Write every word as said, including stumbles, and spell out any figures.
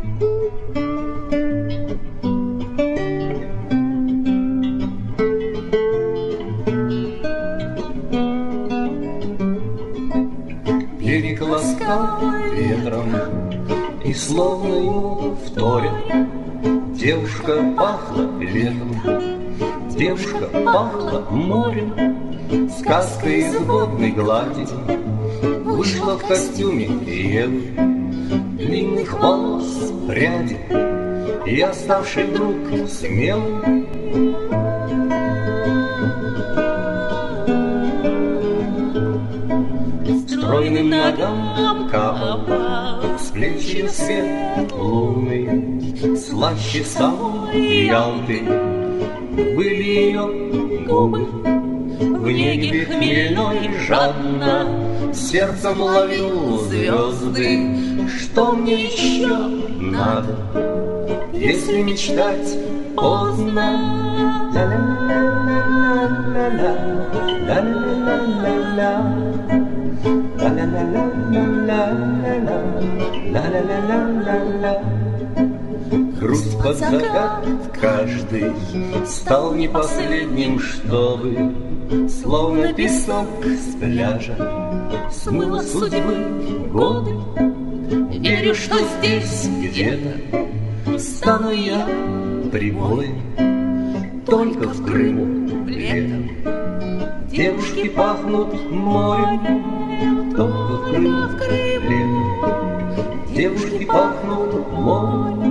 Берег ласкал ветром, и словно ему вторит, девушка пахла летом, девушка пахла морем. Сказка из водной глади вышла в костюме Евы, длинных волос пряди и оставший вдруг смелым. Стройным ногам капал с плечи свет лунный, слаще самой Ялты были ее губы. В небе хмельной жадно сердцем ловил звезды. Что мне еще надо, если мечтать поздно? Грусть под закат каждый стал не последним, чтобы словно песок с пляжа смыло судьбы годы. Верю, что здесь где-то стану я прибоем, только в Крыму летом девушки пахнут морем, только в Крыму летом девушки пахнут морем.